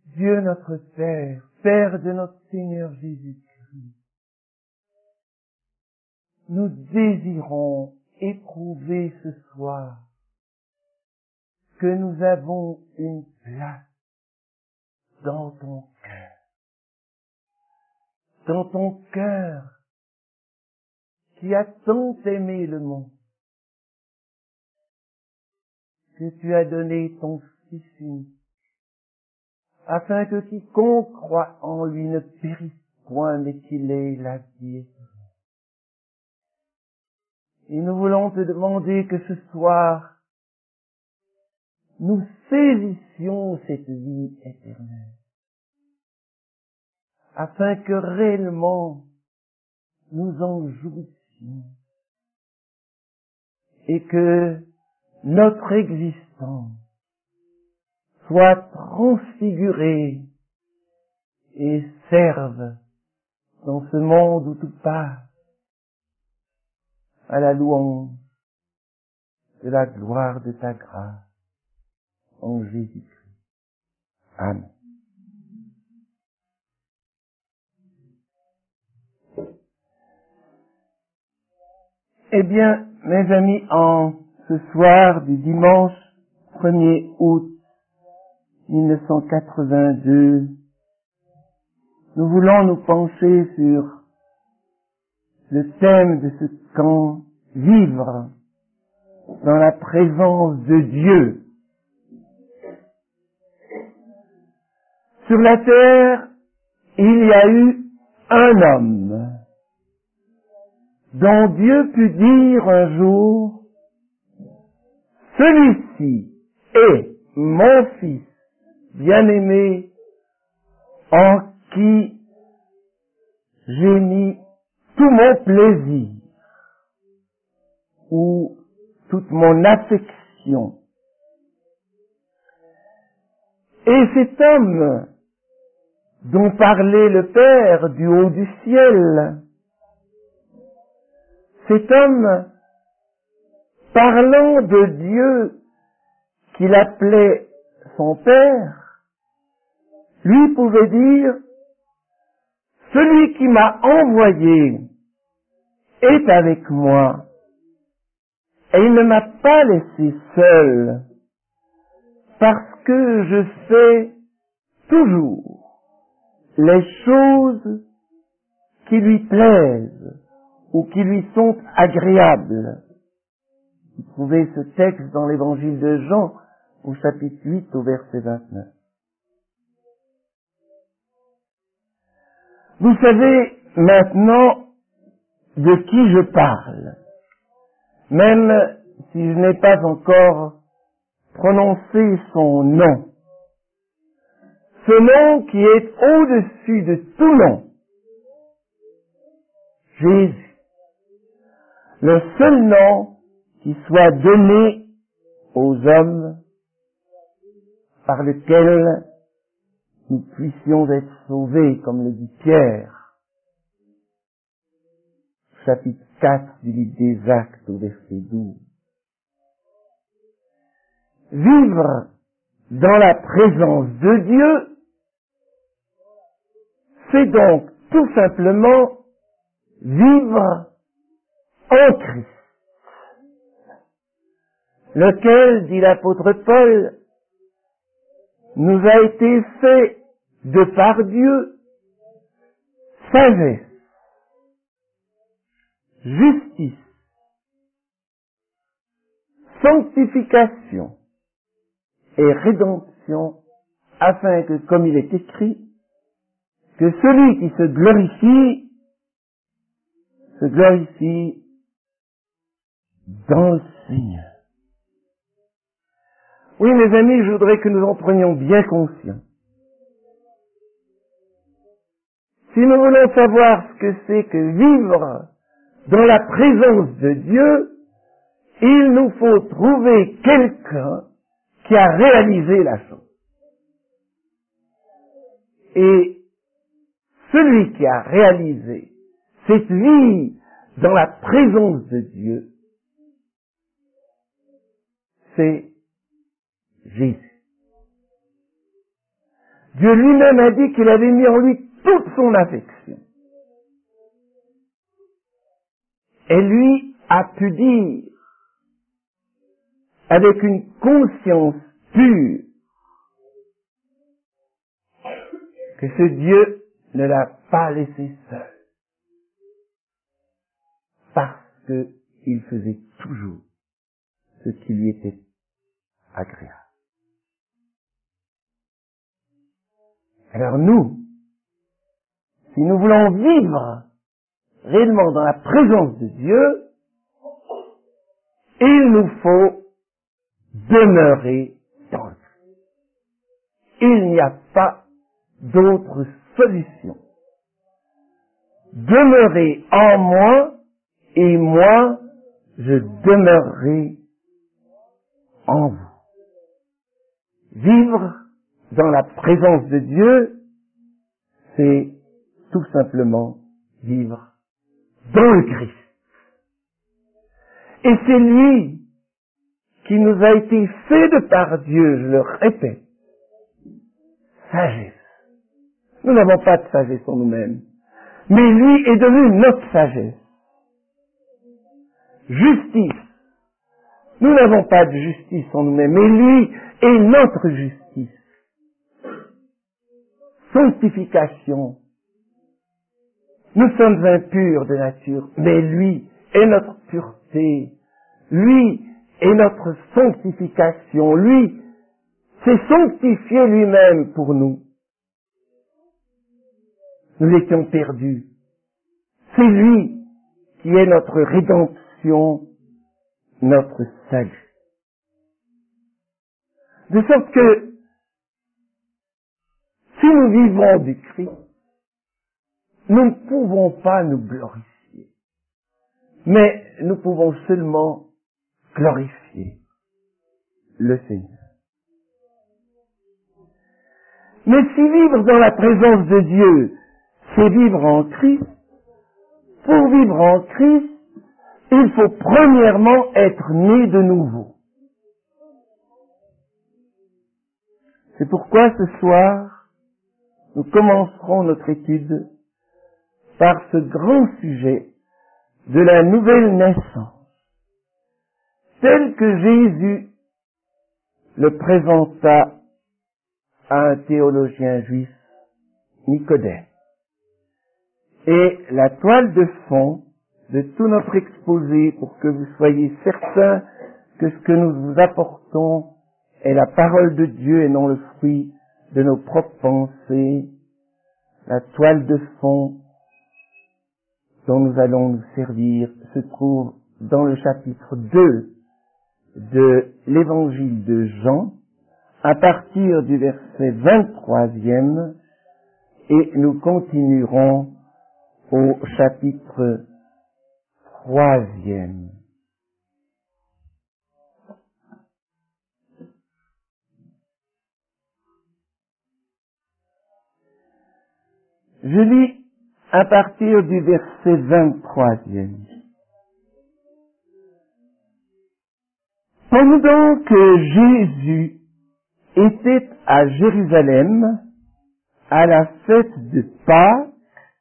Dieu notre Père, Père de notre Seigneur Jésus-Christ, nous désirons éprouver ce soir que nous avons une place dans ton cœur. Dans ton cœur qui a tant aimé le monde, que tu as donné ton Fils unique, afin que quiconque croit en lui ne périsse point, mais qu'il ait la vie éternelle. Et nous voulons te demander que ce soir, nous saisissions cette vie éternelle, afin que réellement nous en jouissions, et que notre existence soit transfigurée et serve dans ce monde où tout passe à la louange de la gloire de ta grâce en Jésus-Christ. Amen. Eh bien, mes amis, en ce soir du dimanche 1er août 1982, nous voulons nous pencher sur le thème de ce camp, vivre dans la présence de Dieu. Sur la terre, il y a eu un homme dont Dieu put dire un jour, celui-ci est mon Fils bien-aimé en qui j'ai mis tout mon plaisir ou toute mon affection. Et cet homme dont parlait le Père du haut du ciel, cet homme, parlant de Dieu qu'il appelait son Père, lui pouvait dire, celui qui m'a envoyé est avec moi, et il ne m'a pas laissé seul, parce que je fais toujours les choses qui lui plaisent ou qui lui sont agréables. Vous trouvez ce texte dans l'évangile de Jean, au chapitre 8, au verset 29. Vous savez maintenant de qui je parle, même si je n'ai pas encore prononcé son nom. Ce nom qui est au-dessus de tout nom. Jésus. Le seul nom qui soit donné aux hommes par lequel nous puissions être sauvés, comme le dit Pierre, chapitre 4 du livre des Actes au verset 12. Vivre dans la présence de Dieu, c'est donc tout simplement vivre en Christ, lequel, dit l'apôtre Paul, nous a été fait de par Dieu sagesse, justice, sanctification et rédemption, afin que, comme il est écrit, que celui qui se glorifie dans le Seigneur. Oui, mes amis, je voudrais que nous en prenions bien conscience. Si nous voulons savoir ce que c'est que vivre dans la présence de Dieu, il nous faut trouver quelqu'un qui a réalisé la chose. Et celui qui a réalisé cette vie dans la présence de Dieu, c'est Jésus. Dieu lui-même a dit qu'il avait mis en lui toute son affection. Et lui a pu dire, avec une conscience pure, que ce Dieu ne l'a pas laissé seul, parce qu'il faisait toujours ce qui lui était agréable. Alors nous, si nous voulons vivre réellement dans la présence de Dieu, il nous faut demeurer dans le Christ. Il n'y a pas d'autre solution. Demeurez en moi et moi, je demeurerai en vous. Vivre dans la présence de Dieu, c'est tout simplement vivre dans le Christ. Et c'est lui qui nous a été fait de par Dieu, je le répète, sagesse. Nous n'avons pas de sagesse en nous-mêmes, mais lui est devenu notre sagesse. Justice. Nous n'avons pas de justice en nous-mêmes, mais lui est notre justice. Sanctification. Nous sommes impurs de nature, mais lui est notre pureté. Lui est notre sanctification. Lui s'est sanctifié lui-même pour nous. Nous étions perdus. C'est lui qui est notre rédemption, notre salut. De sorte que, si nous vivons du Christ, nous ne pouvons pas nous glorifier, mais nous pouvons seulement glorifier le Seigneur. Mais si vivre dans la présence de Dieu, c'est vivre en Christ, pour vivre en Christ, il faut premièrement être né de nouveau. C'est pourquoi ce soir, nous commencerons notre étude par ce grand sujet de la nouvelle naissance, tel que Jésus le présenta à un théologien juif, Nicodème. Et la toile de fond de tout notre exposé, pour que vous soyez certains que ce que nous vous apportons est la parole de Dieu et non le fruit de nos propres pensées, la toile de fond dont nous allons nous servir se trouve dans le chapitre 2 de l'évangile de Jean, à partir du verset 23e, et nous continuerons au chapitre 3e. Je lis à partir du verset 23e. Pendant que Jésus était à Jérusalem, à la fête de Pâques,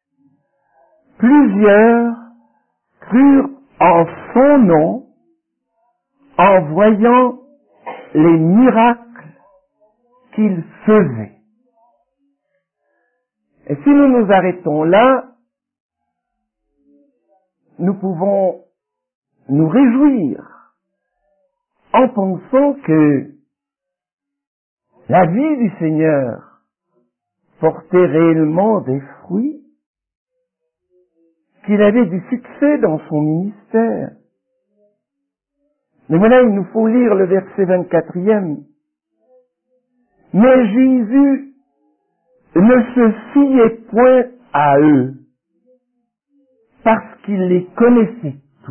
plusieurs crurent en son nom en voyant les miracles qu'il faisait. Et si nous nous arrêtons là, nous pouvons nous réjouir en pensant que la vie du Seigneur portait réellement des fruits, qu'il avait du succès dans son ministère. Mais voilà, il nous faut lire le verset 24e. Mais Jésus ne se fiait point à eux, parce qu'il les connaissait tous.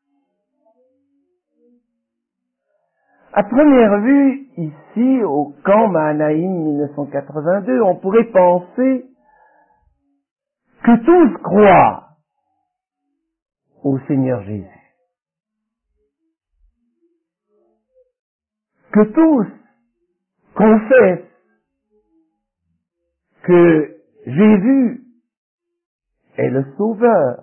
À première vue, ici, au camp Mahanaïm 1982, on pourrait penser que tous croient au Seigneur Jésus. Que tous confessent que Jésus est le Sauveur.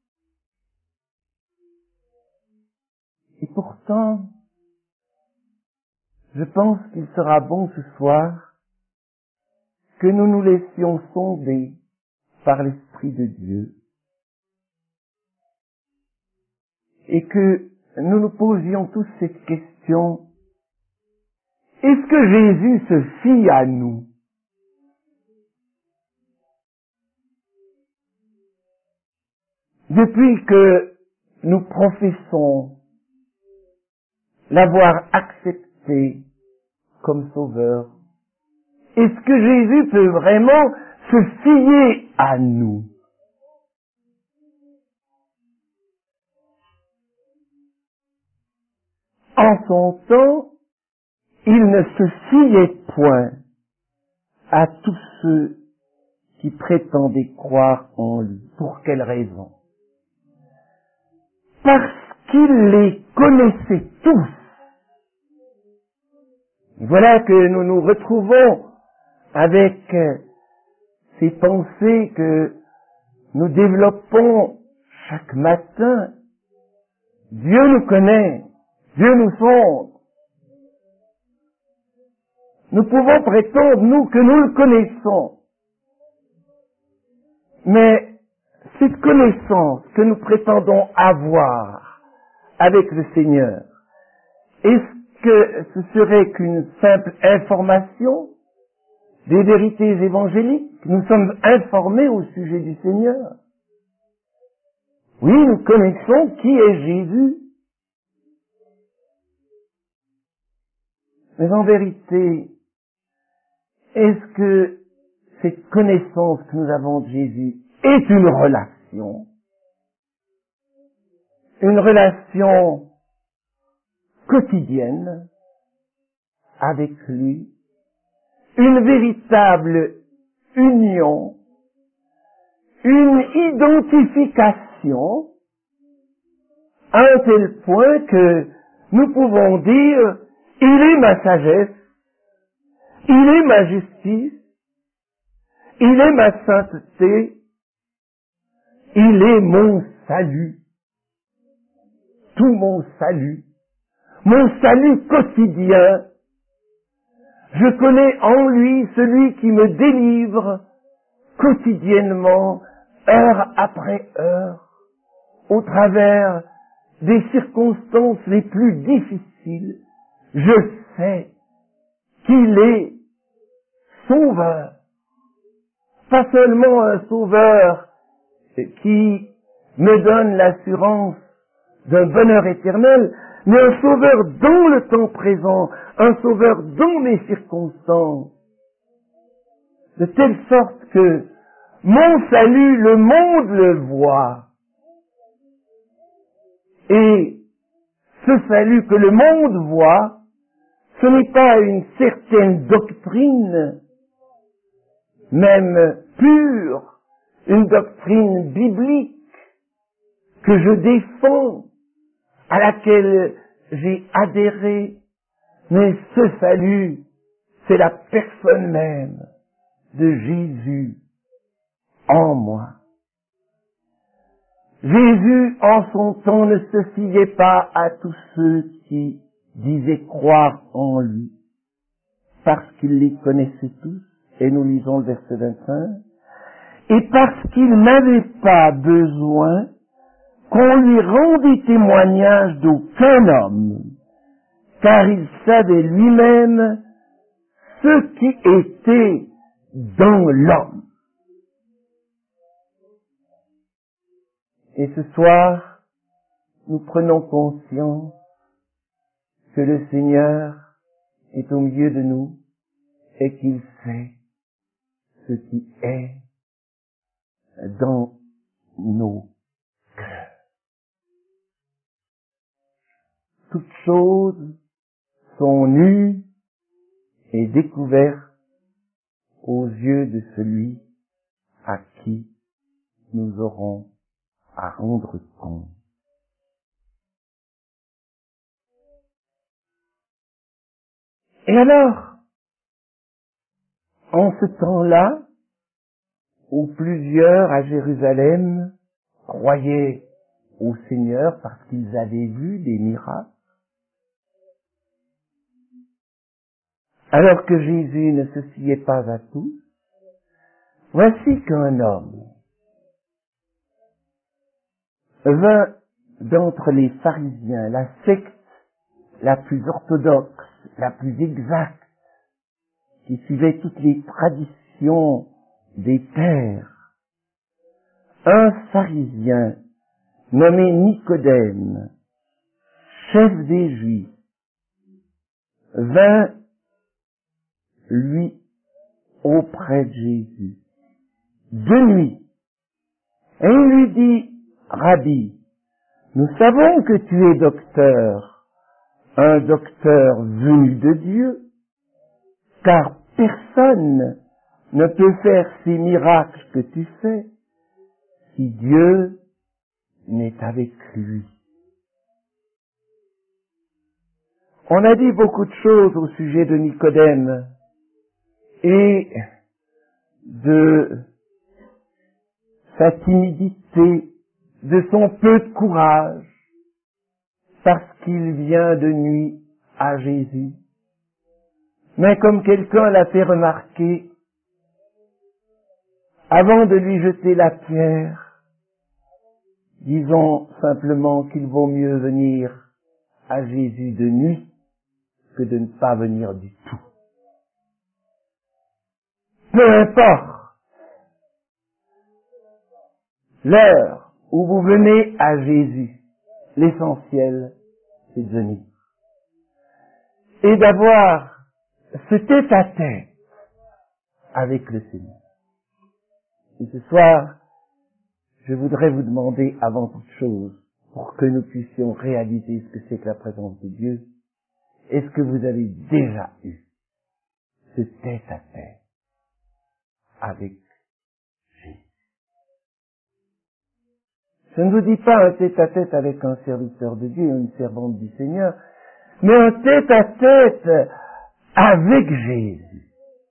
Et pourtant, je pense qu'il sera bon ce soir que nous nous laissions sonder par l'Esprit de Dieu et que nous nous posions tous cette question: est-ce que Jésus se fie à nous? Depuis que nous professons l'avoir accepté comme Sauveur, est-ce que Jésus peut vraiment se fier à nous? En son temps, il ne se fiait point à tous ceux qui prétendaient croire en lui. Pour quelle raison? Parce qu'il les connaissait tous. Voilà que nous nous retrouvons avec ces pensées que nous développons chaque matin. Dieu nous connaît, Dieu nous sonde. Nous pouvons prétendre, nous, que nous le connaissons. Mais cette connaissance que nous prétendons avoir avec le Seigneur, est-ce que ce serait qu'une simple information des vérités évangéliques? Nous sommes informés au sujet du Seigneur. Oui, nous connaissons qui est Jésus. Mais en vérité, est-ce que cette connaissance que nous avons de Jésus est une relation quotidienne avec lui, une véritable union, une identification, à un tel point que nous pouvons dire: il est ma sagesse, il est ma justice, il est ma sainteté, il est mon salut, tout mon salut quotidien. Je connais en lui celui qui me délivre quotidiennement, heure après heure, au travers des circonstances les plus difficiles. Je sais qu'il est sauveur. Pas seulement un sauveur qui me donne l'assurance d'un bonheur éternel, mais un sauveur dans le temps présent, un sauveur dans mes circonstances, de telle sorte que mon salut, le monde le voit. Et ce salut que le monde voit, ce n'est pas une certaine doctrine, même pure, une doctrine biblique que je défends, à laquelle j'ai adhéré, mais ce salut, c'est la personne même de Jésus en moi. Jésus, en son temps, ne se fiait pas à tous ceux qui disaient croire en lui, parce qu'il les connaissait tous, et nous lisons le verset 25, et parce qu'il n'avait pas besoin qu'on lui rendît témoignage d'aucun homme, car il savait lui-même ce qui était dans l'homme. Et ce soir, nous prenons conscience que le Seigneur est au milieu de nous et qu'il sait ce qui est dans nos cœurs. Toutes choses sont nues et découvertes aux yeux de celui à qui nous aurons à rendre compte. Et alors, en ce temps-là, où plusieurs à Jérusalem croyaient au Seigneur parce qu'ils avaient vu des miracles, alors que Jésus ne se fiait pas à tous. Voici qu'un homme vint d'entre les pharisiens, la secte la plus orthodoxe, la plus exacte, qui suivait toutes les traditions des pères, un pharisien nommé Nicodème, chef des Juifs, vint, lui, auprès de Jésus, de nuit, et il lui dit, Rabbi, nous savons que tu es docteur, un docteur venu de Dieu, car personne ne peut faire ces miracles que tu fais si Dieu n'est avec lui. On a dit beaucoup de choses au sujet de Nicodème et de sa timidité, de son peu de courage, parce qu'il vient de nuit à Jésus. Mais comme quelqu'un l'a fait remarquer, avant de lui jeter la pierre, disons simplement qu'il vaut mieux venir à Jésus de nuit que de ne pas venir du tout. Peu importe l'heure où vous venez à Jésus, l'essentiel, c'est de venir. Et d'avoir ce tête-à-tête avec le Seigneur. Et ce soir, je voudrais vous demander avant toute chose, pour que nous puissions réaliser ce que c'est que la présence de Dieu, est-ce que vous avez déjà eu ce tête-à-tête avec Jésus? Je ne vous dis pas un tête-à-tête avec un serviteur de Dieu, une servante du Seigneur, mais un tête-à-tête avec Jésus.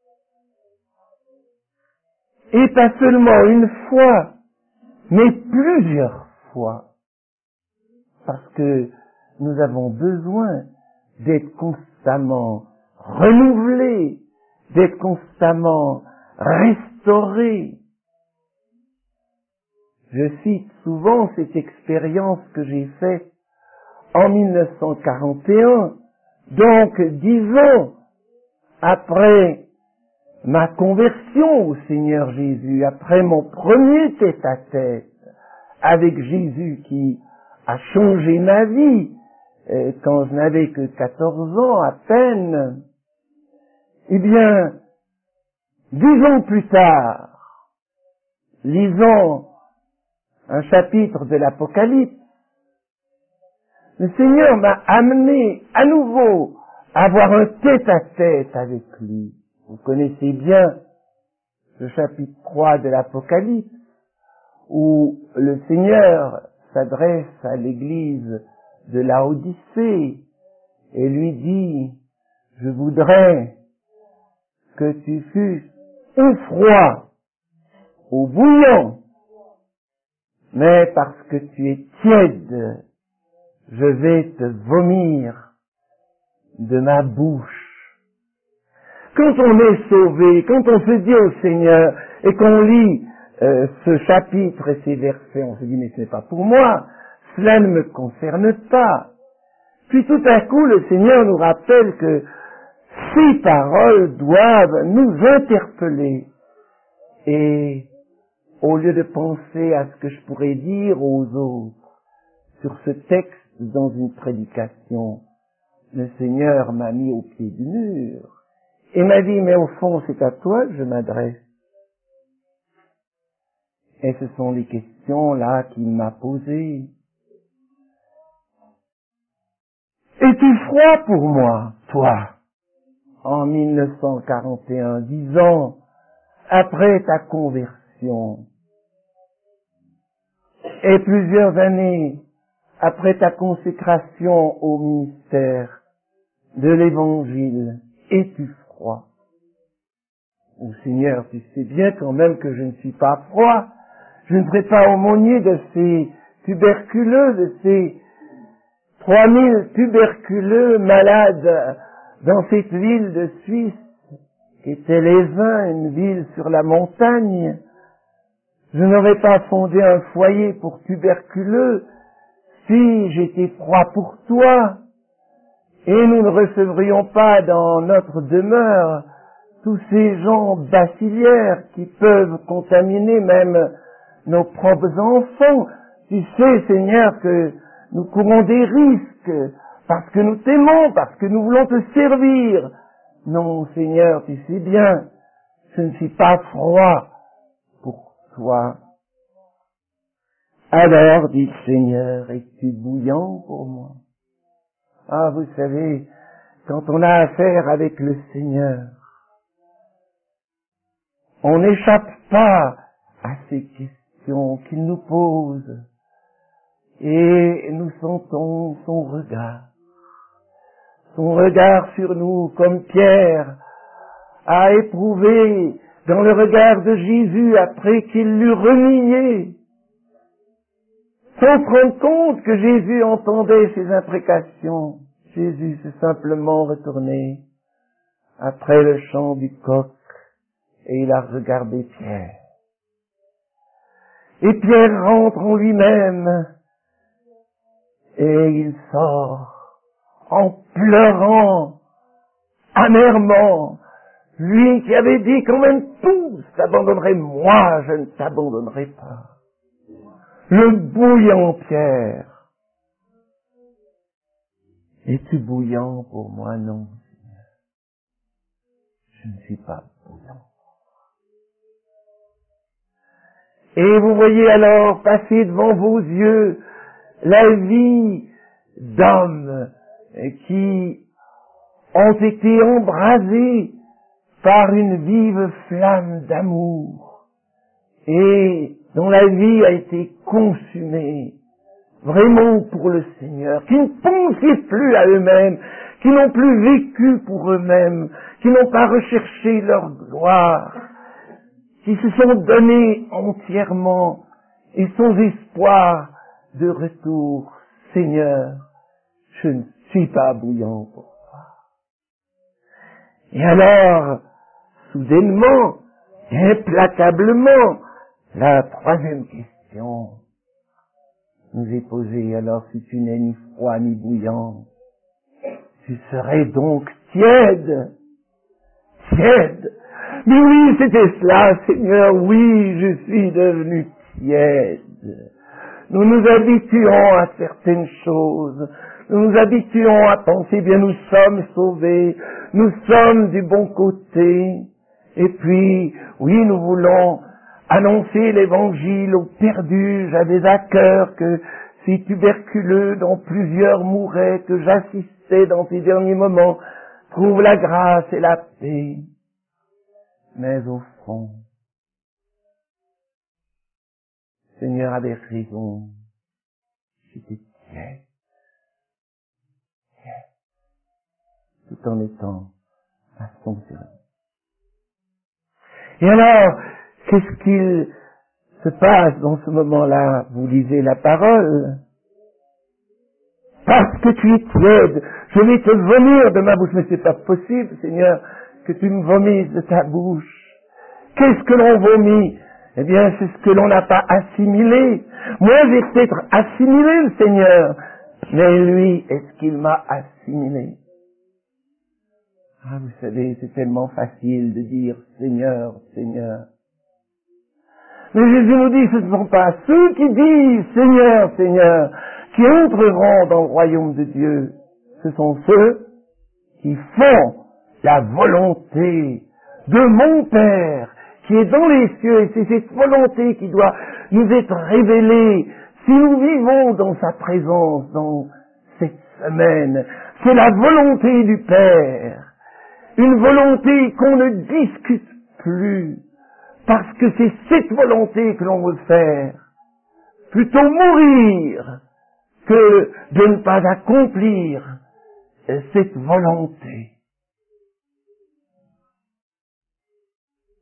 Et pas seulement une fois, mais plusieurs fois. Parce que nous avons besoin d'être constamment renouvelés, d'être constamment restaurés. Je cite souvent cette expérience que j'ai faite en 1941, donc 10 ans après ma conversion au Seigneur Jésus, après mon premier tête-à-tête avec Jésus qui a changé ma vie quand je n'avais que 14 ans à peine. Eh bien, 10 ans plus tard, lisons un chapitre de l'Apocalypse, le Seigneur m'a amené à nouveau à avoir un tête-à-tête avec lui. Vous connaissez bien le chapitre 3 de l'Apocalypse, où le Seigneur s'adresse à l'église de Laodicée et lui dit, je voudrais que tu fusses au froid, au bouillant, mais parce que tu es tiède, je vais te vomir de ma bouche. Quand on est sauvé, quand on se dit au Seigneur et qu'on lit ce chapitre et ces versets, on se dit mais ce n'est pas pour moi, cela ne me concerne pas. Puis tout à coup le Seigneur nous rappelle que ces paroles doivent nous interpeller. Et au lieu de penser à ce que je pourrais dire aux autres sur ce texte dans une prédication, le Seigneur m'a mis au pied du mur et m'a dit, mais au fond, c'est à toi que je m'adresse. Et ce sont les questions là qu'il m'a posées. Es-tu froid pour moi, toi, en 1941, 10 ans après ta conversion, et plusieurs années après ta consécration au ministère de l'Évangile, es-tu froid? Oh Seigneur, tu sais bien quand même que je ne suis pas froid. Je ne serai pas aumônier de ces tuberculeux, de ces 3000 tuberculeux malades dans cette ville de Suisse, qui était les Vins, une ville sur la montagne. Je n'aurais pas fondé un foyer pour tuberculeux si j'étais froid pour toi. Et nous ne recevrions pas dans notre demeure tous ces gens bacilliaires qui peuvent contaminer même nos propres enfants. Tu sais, Seigneur, que nous courons des risques parce que nous t'aimons, parce que nous voulons te servir. Non, Seigneur, tu sais bien, je ne suis pas froid pour toi. Alors, dit le Seigneur, es-tu bouillant pour moi? Ah, vous savez, quand on a affaire avec le Seigneur, on n'échappe pas à ces questions qu'il nous pose et nous sentons son regard sur nous comme Pierre a éprouvé dans le regard de Jésus après qu'il l'eut renié, sans se rendre compte que Jésus entendait ses imprécations. Jésus s'est simplement retourné après le chant du coq et il a regardé Pierre. Et Pierre rentre en lui-même et il sort en pleurant amèrement. Lui qui avait dit quand même tous t'abandonneraient, moi je ne t'abandonnerai pas. Le bouillant Pierre. Es-tu bouillant pour moi? Non, Seigneur. Je ne suis pas bouillant. Et vous voyez alors passer devant vos yeux la vie d'hommes qui ont été embrasés par une vive flamme d'amour et dont la vie a été consumée vraiment pour le Seigneur, qui ne pensaient plus à eux-mêmes, qui n'ont plus vécu pour eux-mêmes, qui n'ont pas recherché leur gloire, qui se sont donnés entièrement et sans espoir de retour. Seigneur, je ne suis pas bouillant pour toi. Et alors, soudainement, implacablement, la troisième question nous est posée. Alors, si tu n'es ni froid ni bouillant, tu serais donc tiède. Tiède. Mais oui, c'était cela, Seigneur, oui, je suis devenu tiède. Nous nous habituons à certaines choses. Nous nous habituons à penser, bien, nous sommes sauvés, nous sommes du bon côté. Et puis, oui, nous voulons annoncer l'évangile aux perdus. J'avais à cœur que ces tuberculeux dont plusieurs mouraient, que j'assistais dans ces derniers moments, trouvent la grâce et la paix. Mais au fond, le Seigneur avait raison. J'étais tiède, tout en étant à son service. Et alors, qu'est-ce qu'il se passe dans ce moment-là? Vous lisez la parole. Parce que tu es tiède, je vais te vomir de ma bouche. Mais c'est pas possible, Seigneur, que tu me vomisses de ta bouche. Qu'est-ce que l'on vomit? Eh bien, c'est ce que l'on n'a pas assimilé. Moi, j'ai peut-être assimilé le Seigneur, mais lui, est-ce qu'il m'a assimilé? Ah, vous savez, c'est tellement facile de dire Seigneur, Seigneur. Mais Jésus nous dit, ce ne sont pas ceux qui disent Seigneur, Seigneur, qui entreront dans le royaume de Dieu. Ce sont ceux qui font la volonté de mon Père qui est dans les cieux, et c'est cette volonté qui doit nous être révélée si nous vivons dans sa présence dans cette semaine. C'est la volonté du Père, une volonté qu'on ne discute plus, parce que c'est cette volonté que l'on veut faire. Plutôt mourir que de ne pas accomplir cette volonté.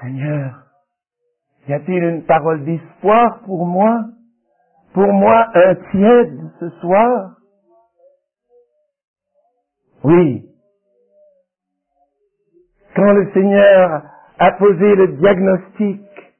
Seigneur, y a-t-il une parole d'espoir pour moi? Pour moi, un tiède ce soir? Oui. Quand le Seigneur a posé le diagnostic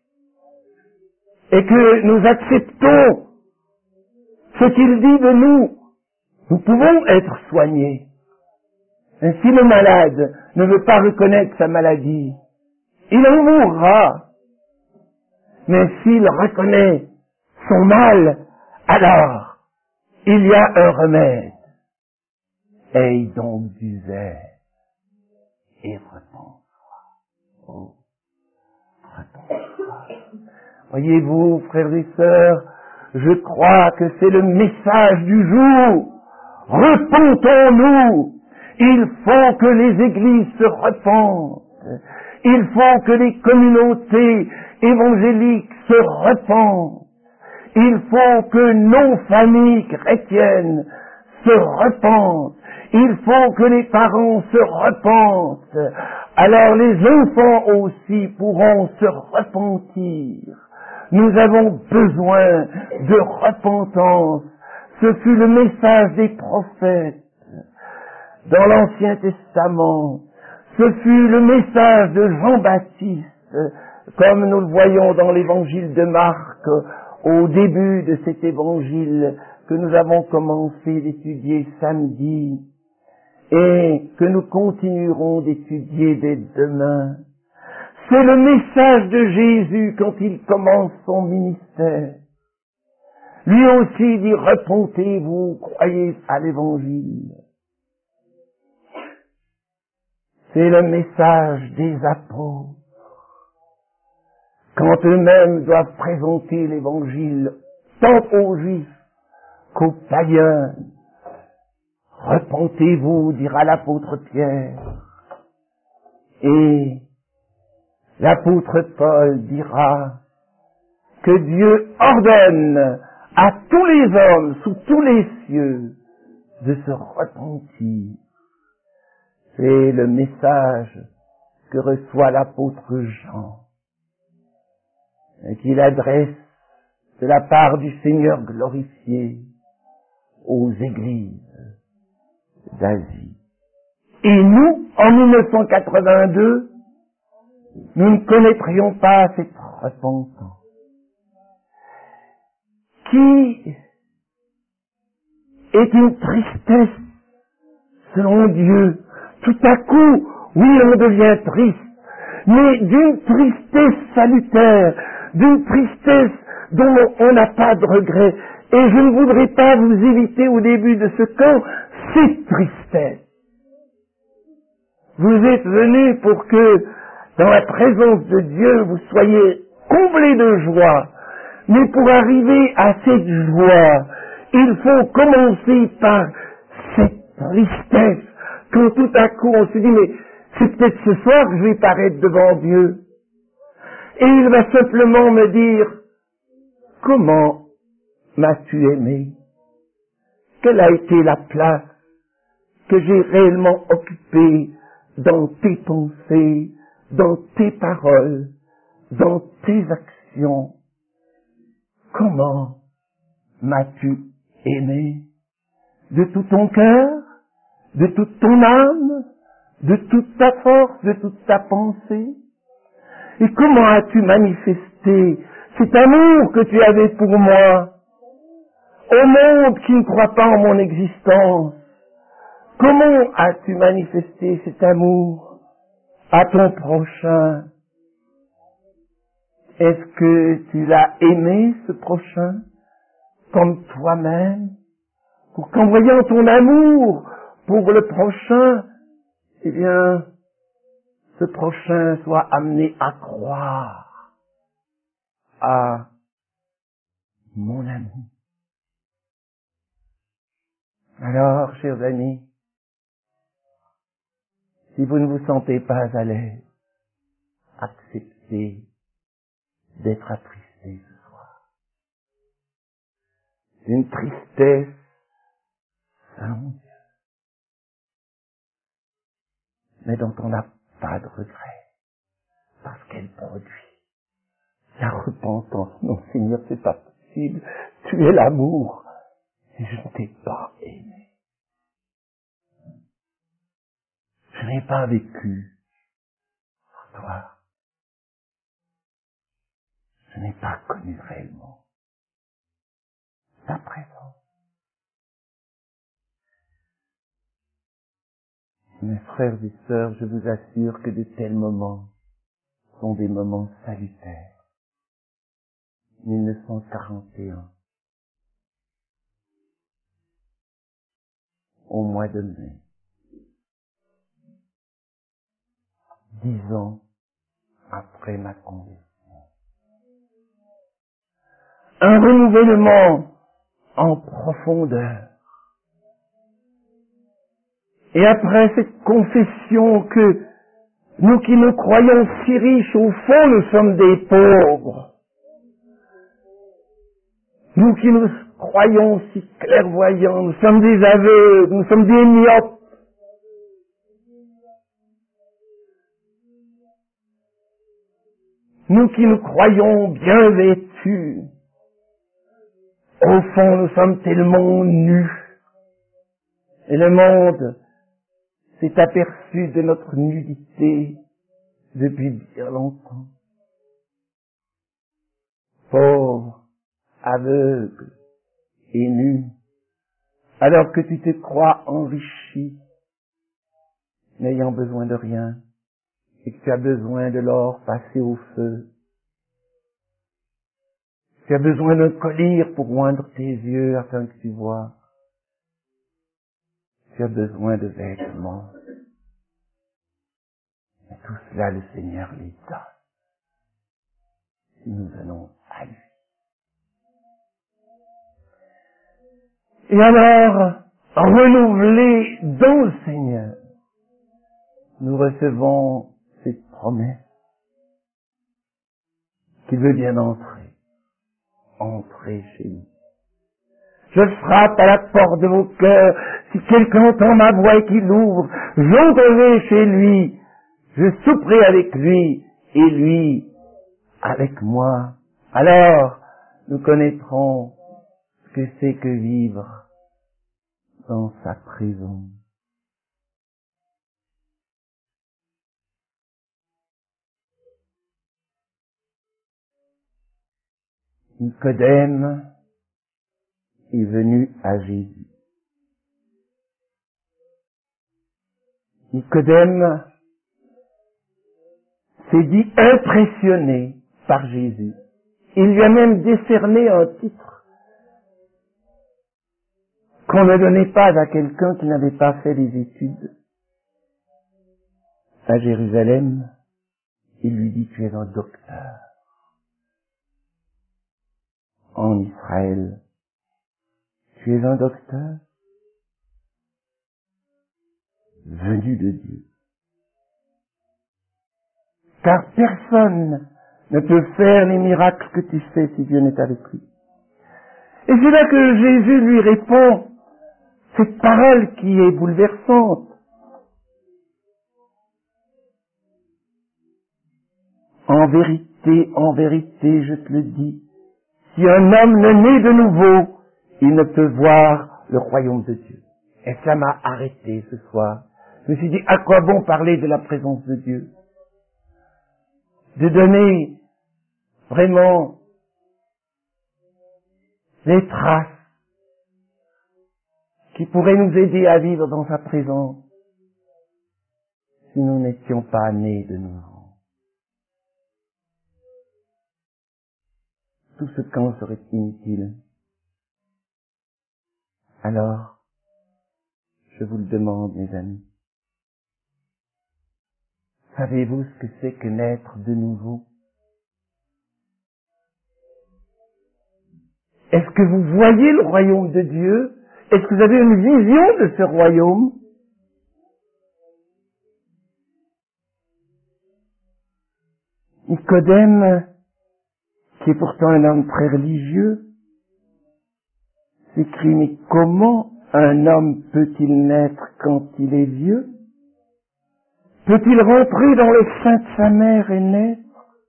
et que nous acceptons ce qu'il dit de nous, nous pouvons être soignés. Et si le malade ne veut pas reconnaître sa maladie, il en mourra. Mais s'il reconnaît son mal, alors il y a un remède. Aie donc du zèle et repens-toi. Oh, repens-toi. Voyez-vous, frères et sœurs, je crois que c'est le message du jour. Repentons-nous. Il faut que les églises se repentent. Il faut que les communautés évangéliques se repentent. Il faut que nos familles chrétiennes se repentent. Il faut que les parents se repentent. Alors les enfants aussi pourront se repentir. Nous avons besoin de repentance. Ce fut le message des prophètes dans l'Ancien Testament. Ce fut le message de Jean-Baptiste, comme nous le voyons dans l'évangile de Marc, au début de cet évangile que nous avons commencé d'étudier samedi et que nous continuerons d'étudier dès demain. C'est le message de Jésus quand il commence son ministère. Lui aussi dit, repentez-vous, croyez à l'évangile. C'est le message des apôtres. Quand eux-mêmes doivent présenter l'évangile, tant aux Juifs qu'aux païens, repentez-vous, dira l'apôtre Pierre. Et l'apôtre Paul dira que Dieu ordonne à tous les hommes, sous tous les cieux, de se repentir. C'est le message que reçoit l'apôtre Jean, et qu'il adresse de la part du Seigneur glorifié aux églises d'Asie. Et nous, en 1982, nous ne connaîtrions pas cette repentance qui est une tristesse selon Dieu. Tout à coup, oui, on devient triste, mais d'une tristesse salutaire, d'une tristesse dont on n'a pas de regret. Et je ne voudrais pas vous éviter au début de ce camp cette tristesse. Vous êtes venus pour que, dans la présence de Dieu, vous soyez comblés de joie. Mais pour arriver à cette joie, il faut commencer par cette tristesse. Quand tout à coup on se dit, mais c'est peut-être ce soir que je vais paraître devant Dieu. Et il va simplement me dire, comment m'as-tu aimé? Quelle a été la place que j'ai réellement occupée dans tes pensées, dans tes paroles, dans tes actions? Comment m'as-tu aimé? De tout ton cœur? De toute ton âme? De toute ta force? De toute ta pensée? Et comment as-tu manifesté cet amour que tu avais pour moi? Au monde qui ne croit pas en mon existence, comment as-tu manifesté cet amour à ton prochain? Est-ce que tu l'as aimé, ce prochain, comme toi-même, pour qu'en voyant ton amour pour le prochain, eh bien, ce prochain soit amené à croire à mon amour. Alors, chers amis, si vous ne vous sentez pas à l'aise, acceptez d'être attristé ce soir. Une tristesse sans Dieu, mais dont on n'a pas de regret, parce qu'elle produit la repentance. Non, Seigneur, c'est pas possible. Tu es l'amour et je ne t'ai pas aimé. Je n'ai pas vécu pour toi. Je n'ai pas connu réellement ta présence. Mes frères et sœurs, je vous assure que de tels moments sont des moments salutaires. 1941, au mois de mai, 10 ans après ma conversion. Un renouvellement en profondeur. Et après cette confession que nous qui nous croyons si riches, au fond nous sommes des pauvres. Nous qui nous croyons si clairvoyants, nous sommes des aveugles, nous sommes des myopes. Nous qui nous croyons bien vêtus, au fond nous sommes tellement nus. Et le monde s'est aperçu de notre nudité depuis bien longtemps. Pauvre, aveugle et nu, alors que tu te crois enrichi, n'ayant besoin de rien, et que tu as besoin de l'or passé au feu. Tu as besoin d'un collier pour oindre tes yeux afin que tu vois. Tu as besoin de vêtements. Mais tout cela, le Seigneur les donne. Si nous venons à lui. Et alors, renouvelés dans le Seigneur, nous recevons cette promesse qu'il veut bien entrer chez nous. Je frappe à la porte de vos cœurs. Si quelqu'un entend ma voix et qu'il ouvre, j'entrerai chez lui. Je souperai avec lui et lui avec moi. Alors, nous connaîtrons ce que c'est que vivre dans sa présence. Nicodème est venu à Jésus. Nicodème s'est dit impressionné par Jésus. Il lui a même décerné un titre qu'on ne donnait pas à quelqu'un qui n'avait pas fait des études. À Jérusalem, il lui dit, tu es un docteur. En Israël, tu es un docteur venu de Dieu. Car personne ne peut faire les miracles que tu fais si Dieu n'est avec lui. Et c'est là que Jésus lui répond cette parole qui est bouleversante. En vérité, je te le dis, si un homme ne naît de nouveau, il ne peut voir le royaume de Dieu. Et ça m'a arrêté ce soir. Je me suis dit, à quoi bon parler de la présence de Dieu? De donner vraiment les traces qui pourraient nous aider à vivre dans sa présence si nous n'étions pas nés de nouveau. Tout ce camp serait inutile. Alors, je vous le demande, mes amis, savez-vous ce que c'est que naître de nouveau? Est-ce que vous voyez le royaume de Dieu? Est-ce que vous avez une vision de ce royaume? Nicodème, qui est pourtant un homme très religieux, s'écrie, mais comment un homme peut-il naître quand il est vieux? Peut-il rentrer dans le sein de sa mère et naître?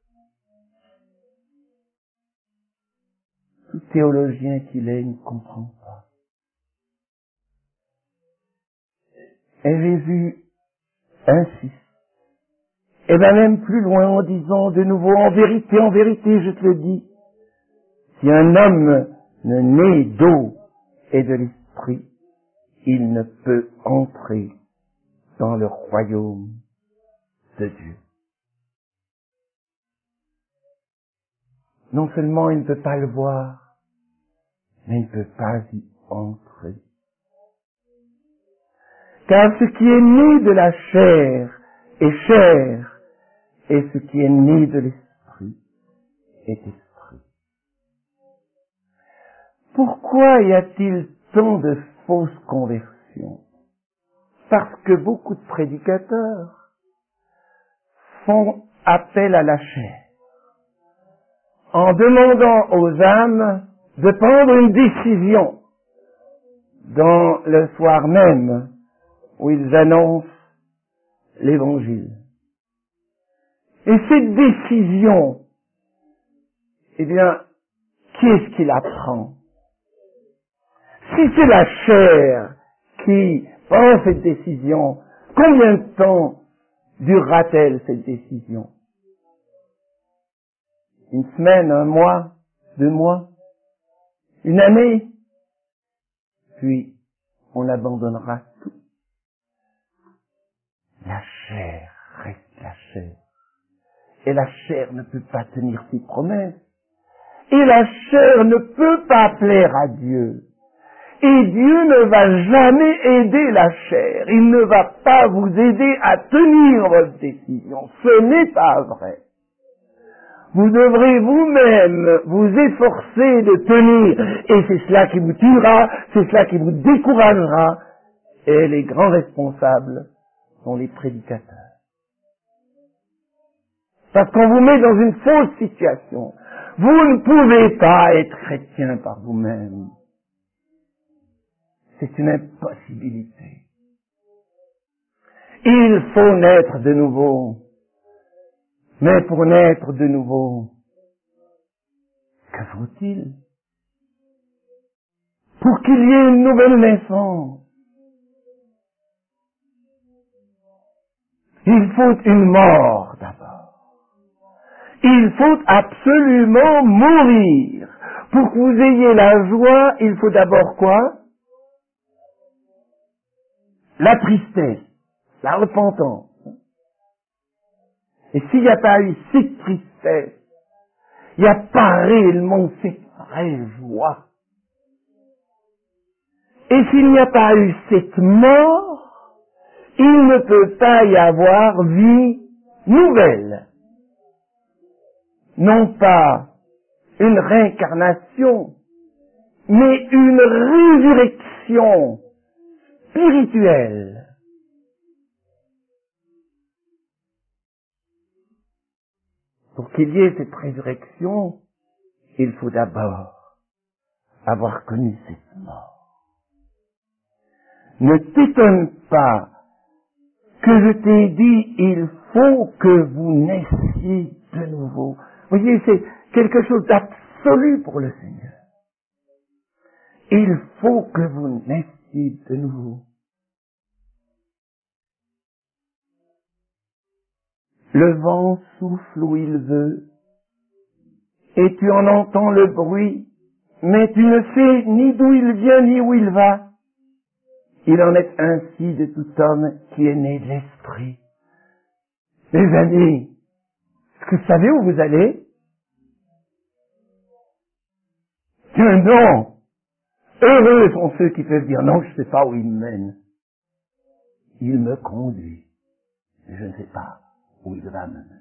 Tout théologien qu'il est, il ne comprend pas. Et Jésus insiste. Et bien même plus loin en disant de nouveau, en vérité, je te le dis, si un homme ne naît d'eau et de l'esprit, il ne peut entrer dans le royaume de Dieu. Non seulement il ne peut pas le voir, mais il ne peut pas y entrer. Car ce qui est né de la chair est chair, et ce qui est né de l'esprit est esprit. Pourquoi y a-t-il tant de fausses conversions? Parce que beaucoup de prédicateurs font appel à la chair, en demandant aux âmes de prendre une décision dans le soir même où ils annoncent l'Évangile. Et cette décision, eh bien, qui est-ce qui la prend? Si c'est la chair qui prend cette décision, combien de temps durera-t-elle cette décision? Une semaine, un mois, 2 mois, une année? Puis, on abandonnera tout. La chair reste la chair. Et la chair ne peut pas tenir ses promesses. Et la chair ne peut pas plaire à Dieu. Et Dieu ne va jamais aider la chair. Il ne va pas vous aider à tenir votre décision. Ce n'est pas vrai. Vous devrez vous-même vous efforcer de tenir. Et c'est cela qui vous tuera, c'est cela qui vous découragera. Et les grands responsables sont les prédicateurs. Parce qu'on vous met dans une fausse situation. Vous ne pouvez pas être chrétien par vous-même. C'est une impossibilité. Il faut naître de nouveau. Mais pour naître de nouveau, que faut-il? Pour qu'il y ait une nouvelle naissance, il faut une mort d'abord. Il faut absolument mourir. Pour que vous ayez la joie, il faut d'abord quoi? La tristesse, la repentance. Et s'il n'y a pas eu cette tristesse, il n'y a pas réellement cette vraie joie. Et s'il n'y a pas eu cette mort, il ne peut pas y avoir vie nouvelle. Non pas une réincarnation, mais une résurrection spirituelle. Pour qu'il y ait cette résurrection, il faut d'abord avoir connu cette mort. Ne t'étonne pas que je t'ai dit, il faut que vous naissiez de nouveau. Vous voyez, c'est quelque chose d'absolu pour le Seigneur. Il faut que vous naissiez de nouveau. Le vent souffle où il veut, et tu en entends le bruit, mais tu ne sais ni d'où il vient ni où il va. Il en est ainsi de tout homme qui est né de l'esprit. Les amis, est-ce que vous savez où vous allez? Tiens, non! Heureux sont ceux qui peuvent dire, non, je ne sais pas où il me mène. Il me conduit, mais je ne sais pas où il va me mener.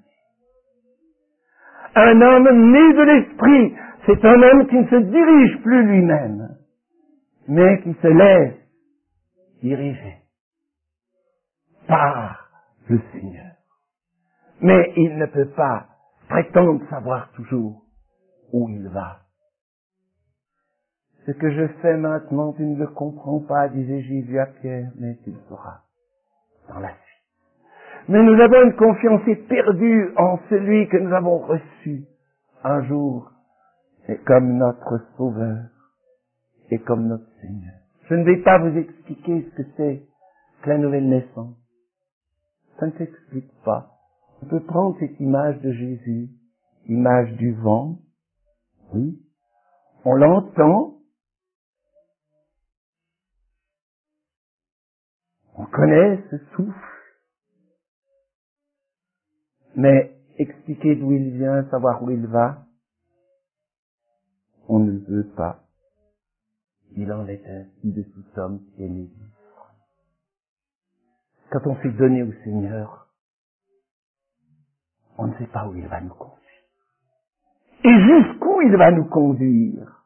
Un homme né de l'esprit, c'est un homme qui ne se dirige plus lui-même, mais qui se laisse diriger par le Seigneur. Mais il ne peut pas prétendre savoir toujours où il va. Ce que je fais maintenant, tu ne le comprends pas, disait Jésus à Pierre, mais tu le sauras dans la suite. Mais nous avons une confiance éperdue en celui que nous avons reçu un jour, et comme notre Sauveur, et comme notre Seigneur. Je ne vais pas vous expliquer ce que c'est que la nouvelle naissance. Ça ne s'explique pas. On peut prendre cette image de Jésus, image du vent, oui, on l'entend, on connaît ce souffle, mais expliquer d'où il vient, savoir où il va, on ne veut pas. Il en est ainsi de tout homme qui est né. Quand on s'est donné au Seigneur, on ne sait pas où il va nous conduire. Et jusqu'où il va nous conduire.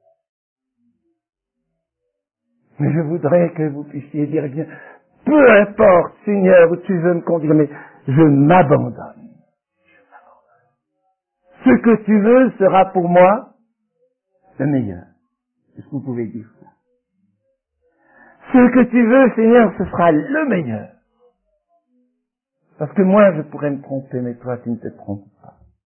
Mais je voudrais que vous puissiez dire, bien, peu importe, Seigneur, où tu veux me conduire, mais je m'abandonne. Ce que tu veux sera pour moi le meilleur. Est-ce que vous pouvez dire ça? Ce que tu veux, Seigneur, ce sera le meilleur. Parce que moi, je pourrais me tromper, mais toi, tu ne te trompes pas.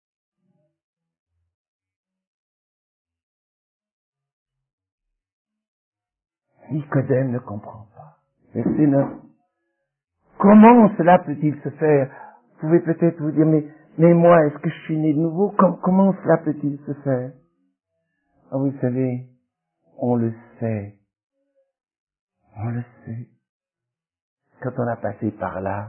Nicodème ne comprend pas. Verset 9. Comment cela peut-il se faire? Vous pouvez peut-être vous dire, mais moi, est-ce que je suis né de nouveau? Comment cela peut-il se faire? Ah, vous savez, on le sait. On le sait. Quand on a passé par là,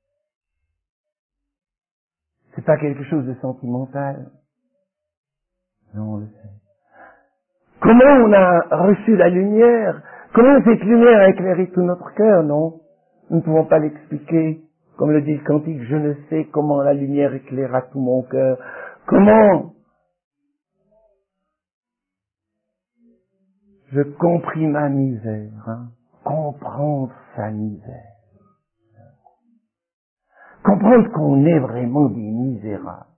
c'est pas quelque chose de sentimental. Non, on le sait. Comment on a reçu la lumière? Comment cette lumière a éclairé tout notre cœur? Non, nous ne pouvons pas l'expliquer. Comme le dit le cantique, je ne sais comment la lumière éclaira tout mon cœur. Comment je compris ma misère, hein? Comprendre sa misère. Comprendre qu'on est vraiment des misérables.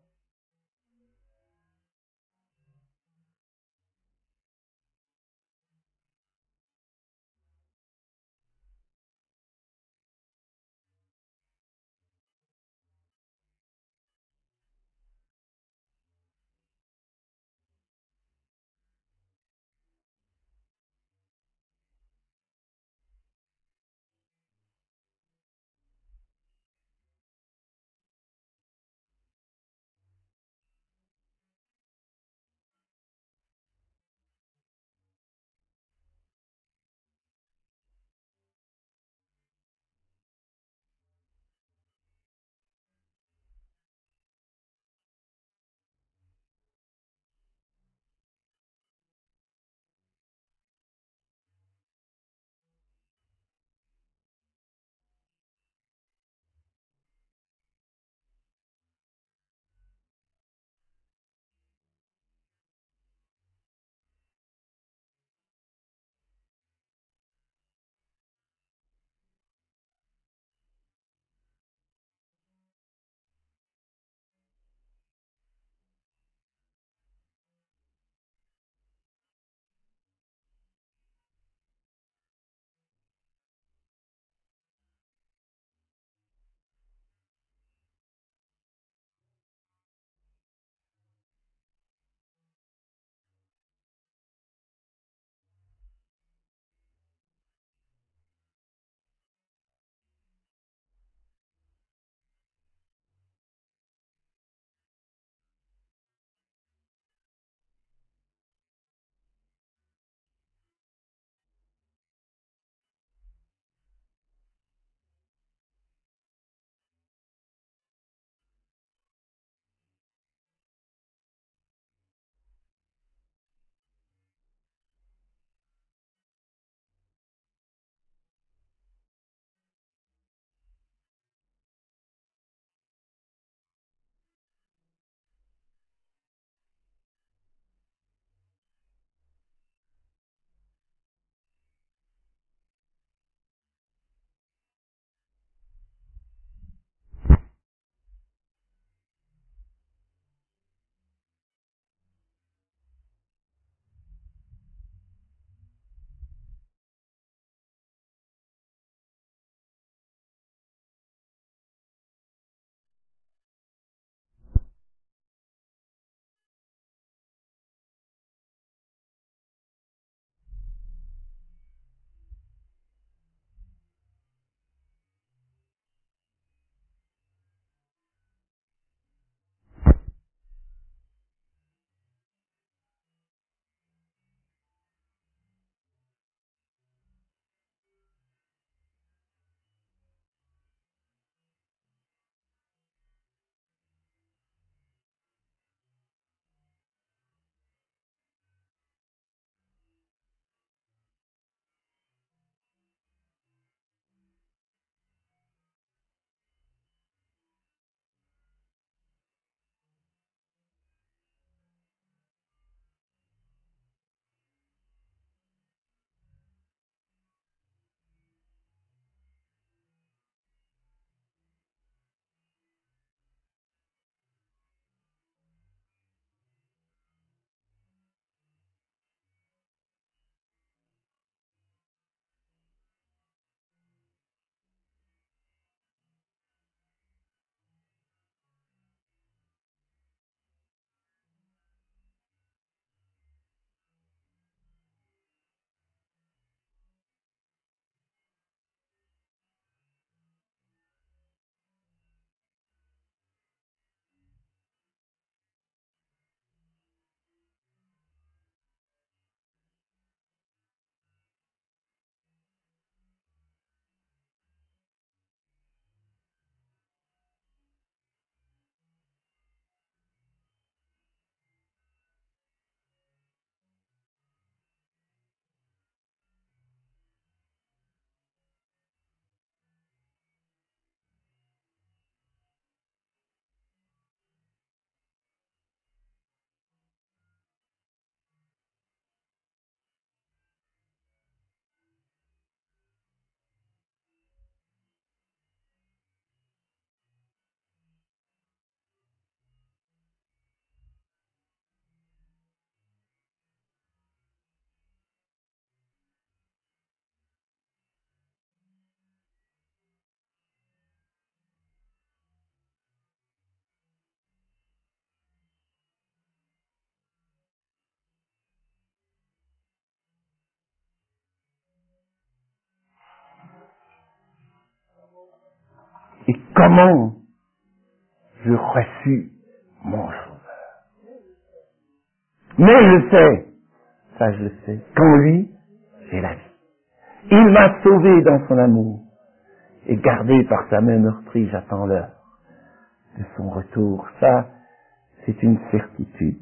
comment je reçus mon Sauveur. Mais je sais, ça je le sais, qu'en lui, j'ai la vie. Il m'a sauvé dans son amour, et gardé par sa main meurtrie, j'attends l'heure de son retour. Ça, c'est une certitude.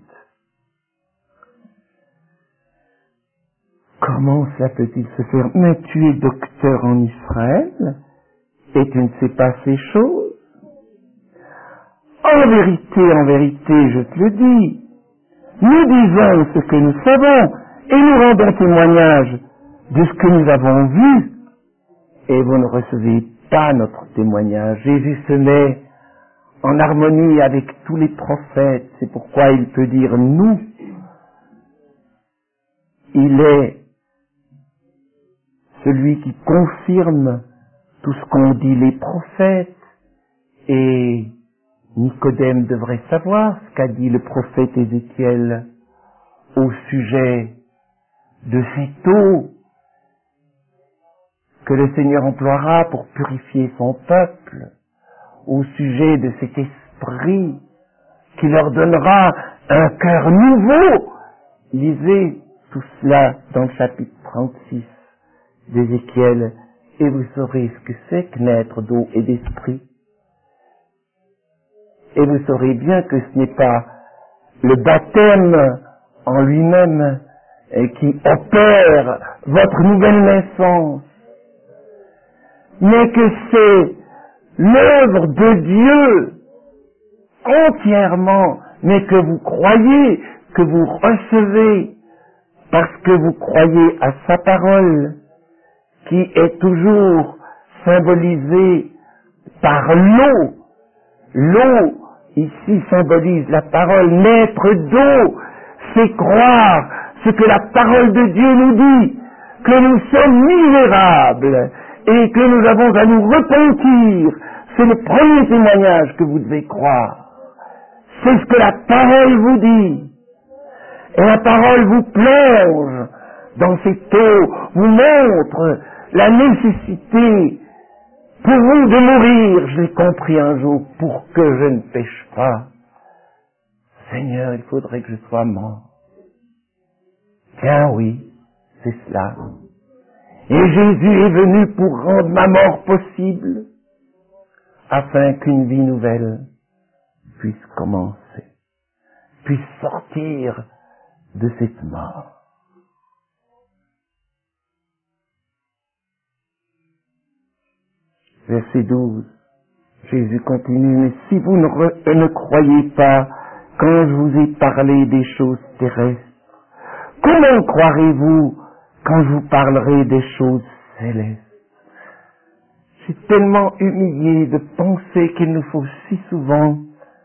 Comment cela peut-il se faire? Mais tu es docteur en Israël, et tu ne sais pas ces choses. En vérité, je te le dis, nous disons ce que nous savons, et nous rendons témoignage de ce que nous avons vu, et vous ne recevez pas notre témoignage. Jésus se met en harmonie avec tous les prophètes, c'est pourquoi il peut dire nous. Il est celui qui confirme tout ce qu'ont dit les prophètes, et Nicodème devrait savoir ce qu'a dit le prophète Ézéchiel au sujet de cette eau que le Seigneur emploiera pour purifier son peuple, au sujet de cet esprit qui leur donnera un cœur nouveau. Lisez tout cela dans le chapitre 36 d'Ézéchiel, et vous saurez ce que c'est que naître d'eau et d'esprit. Et vous saurez bien que ce n'est pas le baptême en lui-même qui opère votre nouvelle naissance, mais que c'est l'œuvre de Dieu entièrement, mais que vous croyez, que vous recevez, parce que vous croyez à sa parole, qui est toujours symbolisée par l'eau. L'eau, ici, symbolise la parole. Naître d'eau, c'est croire ce que la parole de Dieu nous dit, que nous sommes misérables et que nous avons à nous repentir. C'est le premier témoignage que vous devez croire. C'est ce que la parole vous dit. Et la parole vous plonge dans cette eau, vous montre la nécessité pour vous de mourir. Je l'ai compris un jour, pour que je ne pêche pas. Seigneur, il faudrait que je sois mort. Tiens, oui, c'est cela. Et Jésus est venu pour rendre ma mort possible, afin qu'une vie nouvelle puisse commencer, puisse sortir de cette mort. Verset 12, Jésus continue, mais si vous ne croyez pas quand je vous ai parlé des choses terrestres, comment croirez-vous quand je vous parlerai des choses célestes? Je suis tellement humilié de penser qu'il nous faut si souvent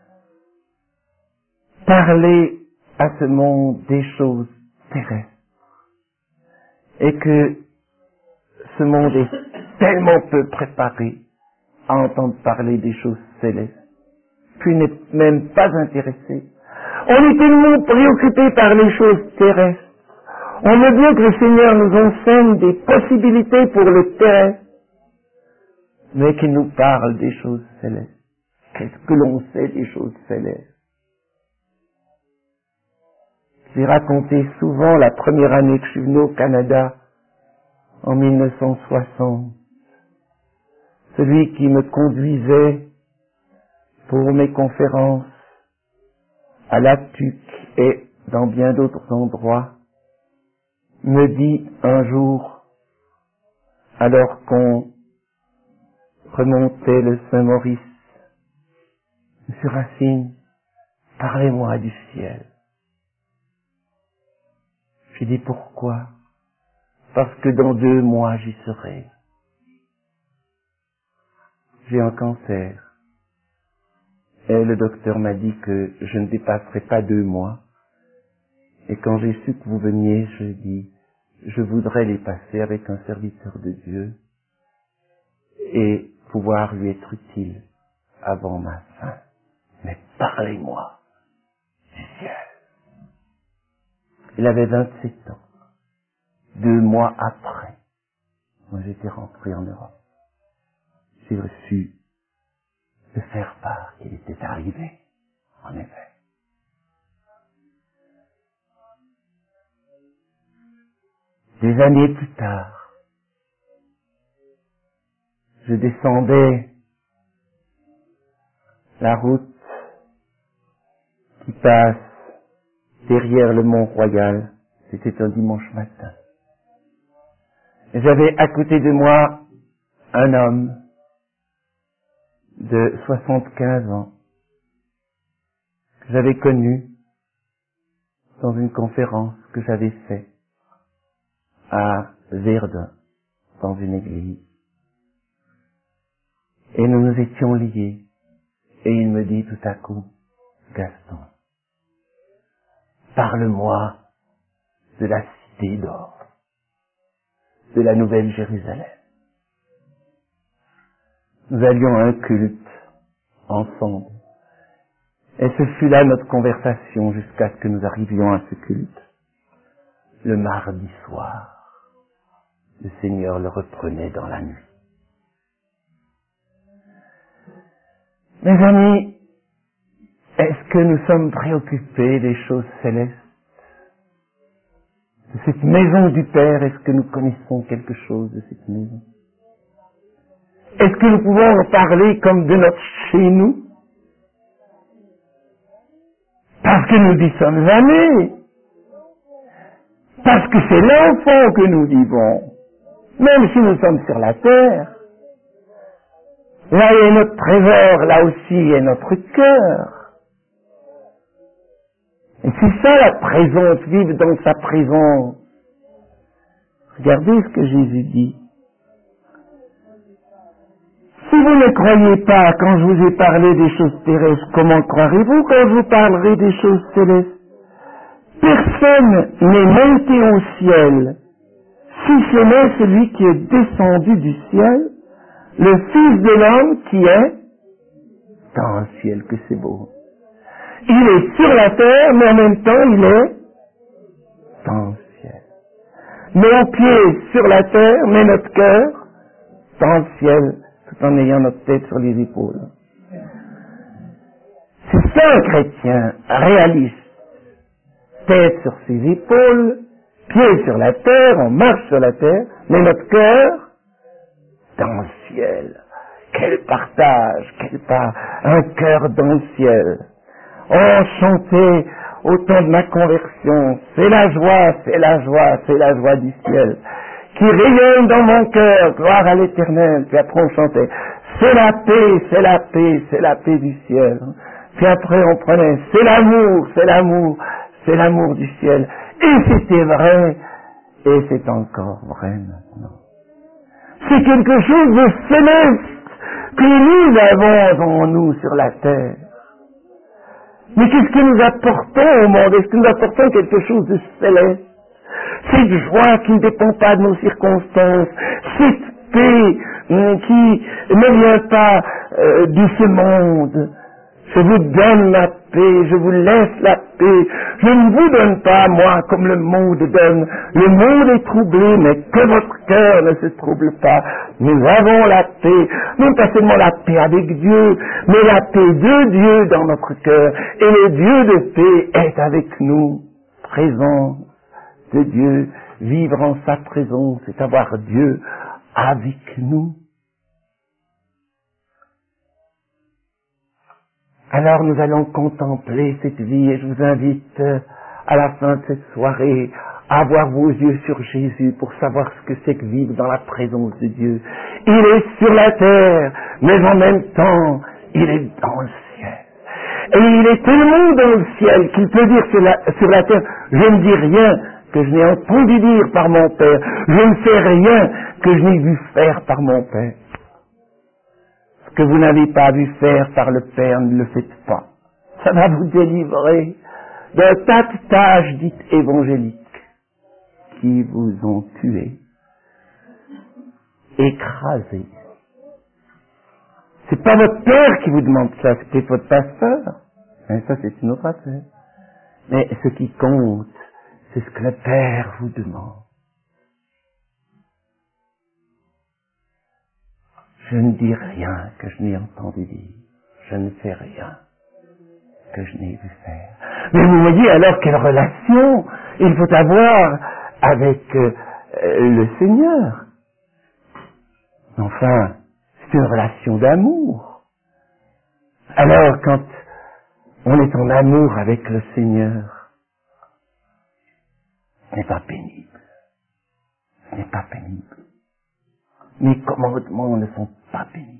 parler à ce monde des choses terrestres, et que ce monde est tellement peu préparé à entendre parler des choses célestes, puis n'est même pas intéressé. On est tellement préoccupé par les choses terrestres. On veut bien que le Seigneur nous enseigne des possibilités pour le terrestre, mais qu'il nous parle des choses célestes. Qu'est-ce que l'on sait des choses célestes? J'ai raconté souvent la première année que je suis venu au Canada, en 1960. Celui qui me conduisait pour mes conférences à la TUC et dans bien d'autres endroits, me dit un jour, alors qu'on remontait le Saint-Maurice, Monsieur Racine, parlez-moi du ciel. J'ai dit pourquoi? Parce que dans 2 mois j'y serai. J'ai un cancer. Et le docteur m'a dit que je ne dépasserai pas 2 mois. Et quand j'ai su que vous veniez, je dis, je voudrais les passer avec un serviteur de Dieu et pouvoir lui être utile avant ma fin. Mais parlez-moi du ciel. Il avait 27 ans. 2 mois après, moi j'étais rentré en Europe. J'ai reçu de faire part qu'il était arrivé, en effet. Des années plus tard, je descendais la route qui passe derrière le Mont-Royal. C'était un dimanche matin. Et j'avais à côté de moi un homme de 75 ans que j'avais connu dans une conférence que j'avais faite à Verdun, dans une église. Et nous nous étions liés. Et il me dit tout à coup, Gaston, parle-moi de la cité d'or, de la Nouvelle Jérusalem. Nous allions à un culte ensemble. Et ce fut là notre conversation jusqu'à ce que nous arrivions à ce culte. Le mardi soir, le Seigneur le reprenait dans la nuit. Mes amis, est-ce que nous sommes préoccupés des choses célestes? De cette maison du Père, est-ce que nous connaissons quelque chose de cette maison? Est-ce que nous pouvons en parler comme de notre chez nous? Parce que nous y sommes amis. Parce que c'est l'enfant que nous vivons. Même si nous sommes sur la terre. Là est notre trésor, là aussi est notre cœur. Et c'est ça la présence, vivre dans sa présence. Regardez ce que Jésus dit. Si vous ne croyez pas quand je vous ai parlé des choses terrestres, comment croirez-vous quand je vous parlerai des choses célestes? Personne n'est monté au ciel, si ce n'est celui qui est descendu du ciel, le Fils de l'homme qui est dans le ciel, que c'est beau. Il est sur la terre, mais en même temps il est dans le ciel. Nos pieds sur la terre, mais notre cœur dans le ciel, tout en ayant notre tête sur les épaules. C'est ça un chrétien réaliste. Tête sur ses épaules, pieds sur la terre, on marche sur la terre, mais notre cœur dans le ciel. Quel partage, quel pas, un cœur dans le ciel. Oh, chanter au temps de ma conversion, c'est la joie, c'est la joie, c'est la joie du ciel, qui rayonne dans mon cœur, gloire à l'Éternel. Puis après on chantait, c'est la paix, c'est la paix, c'est la paix du ciel. Puis après on prenait, c'est l'amour, c'est l'amour, c'est l'amour du ciel. Et c'était vrai, et c'est encore vrai maintenant. C'est quelque chose de céleste que nous avons en nous sur la terre. Mais qu'est-ce que nous apportons au monde? Est-ce que nous apportons quelque chose de céleste? Cette joie qui ne dépend pas de nos circonstances, cette paix qui ne vient pas de ce monde. Je vous donne la paix, je vous laisse la paix. Je ne vous donne pas, moi, comme le monde donne. Le monde est troublé, mais que votre cœur ne se trouble pas. Nous avons la paix, non pas seulement la paix avec Dieu, mais la paix de Dieu dans notre cœur. Et le Dieu de paix est avec nous, présence de Dieu. Vivre en sa présence, c'est avoir Dieu avec nous. Alors nous allons contempler cette vie et je vous invite à la fin de cette soirée à avoir vos yeux sur Jésus pour savoir ce que c'est que vivre dans la présence de Dieu. Il est sur la terre, mais en même temps, il est dans le ciel. Et il est tellement dans le ciel qu'il peut dire sur la terre, je ne dis rien que je n'ai entendu dire par mon Père, je ne fais rien que je n'ai vu faire par mon Père. Ce que vous n'avez pas vu faire par le Père, ne le faites pas. Ça va vous délivrer d'un tas de tâches dites évangéliques qui vous ont tué, écrasé. C'est pas votre Père qui vous demande ça, c'est peut-être votre pasteur. Mais ça, c'est une autre affaire. Mais ce qui compte, c'est ce que le Père vous demande. Je ne dis rien que je n'ai entendu dire. je ne sais rien que je n'ai vu faire. Mais vous voyez alors quelle relation il faut avoir avec le Seigneur. Enfin, c'est une relation d'amour. Alors quand on est en amour avec le Seigneur, ce n'est pas pénible. Ce n'est pas pénible. Mes commandements ne sont pas pénibles.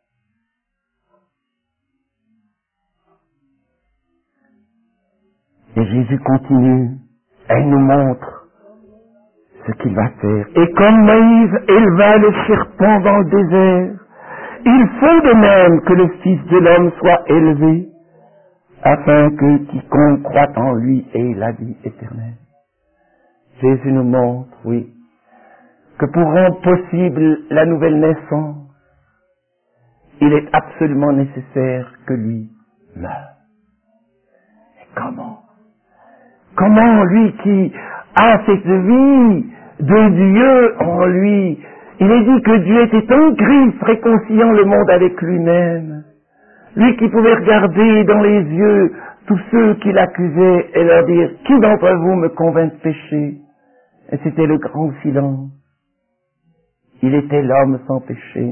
Et Jésus continue, elle nous montre ce qu'il va faire. Et comme Moïse éleva le serpent dans le désert, il faut de même que le Fils de l'homme soit élevé, afin que quiconque croit en lui ait la vie éternelle. Jésus nous montre, oui, que pour rendre possible la nouvelle naissance, il est absolument nécessaire que lui meure. Et comment? Comment lui qui a cette vie de Dieu en lui, il est dit que Dieu était en Christ réconciliant le monde avec lui-même. Lui qui pouvait regarder dans les yeux tous ceux qui l'accusaient et leur dire « Qui d'entre vous me convainc de péché ?» Et c'était le grand silence. Il était l'homme sans péché.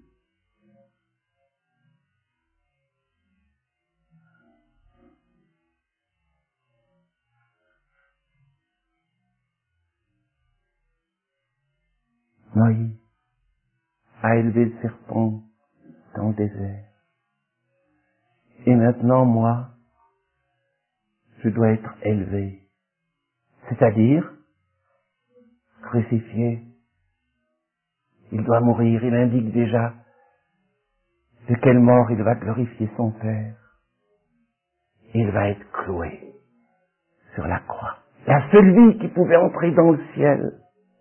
Moïse a élevé le serpent dans le désert. Et maintenant, moi, je dois être élevé. C'est-à-dire, crucifié. Il doit mourir. Il indique déjà de quelle mort il va glorifier son Père. Il va être cloué sur la croix. La seule vie qui pouvait entrer dans le ciel,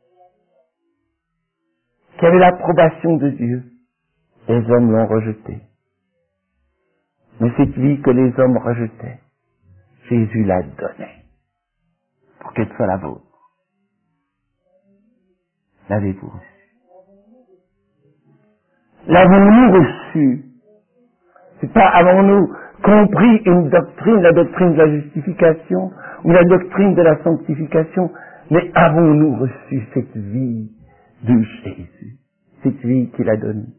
qui avait l'approbation de Dieu, les hommes l'ont rejetée. Mais cette vie que les hommes rejetaient, Jésus l'a donnée pour qu'elle soit la vôtre. L'avez-vous reçue? L'avons-nous reçue? C'est pas avons-nous compris une doctrine, la doctrine de la justification ou la doctrine de la sanctification, mais avons-nous reçu cette vie de Jésus, cette vie qu'il a donnée?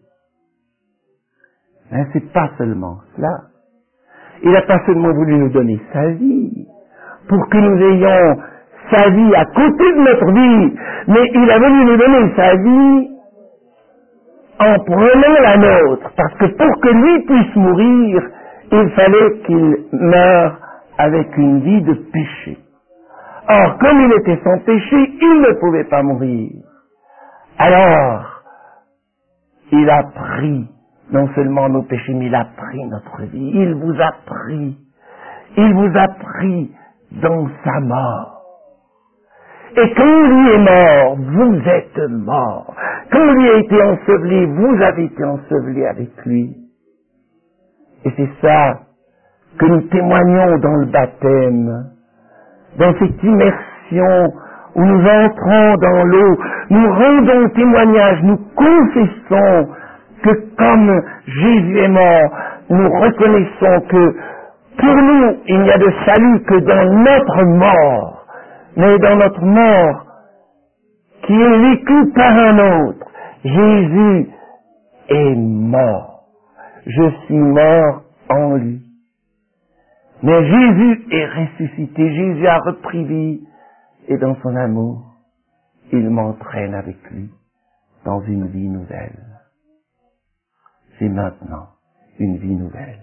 Hein, c'est pas seulement cela. Il n'a pas seulement voulu nous donner sa vie, pour que nous ayons sa vie à côté de notre vie, mais il a voulu nous donner sa vie en prenant la nôtre, parce que pour que lui puisse mourir, il fallait qu'il meure avec une vie de péché. Or, comme il était sans péché, il ne pouvait pas mourir. Alors, il a pris non seulement nos péchés, mais il a pris notre vie. Il vous a pris. Il vous a pris dans sa mort. Et quand lui est mort, vous êtes mort. Quand lui a été enseveli, vous avez été enseveli avec lui. Et c'est ça que nous témoignons dans le baptême, dans cette immersion où nous entrons dans l'eau, nous rendons témoignage, nous confessons que comme Jésus est mort, nous reconnaissons que pour nous, il n'y a de salut que dans notre mort, mais dans notre mort qui est vécue par un autre. Jésus est mort. Je suis mort en lui. Mais Jésus est ressuscité. Jésus a repris vie. Et dans son amour, il m'entraîne avec lui dans une vie nouvelle. J'ai maintenant une vie nouvelle.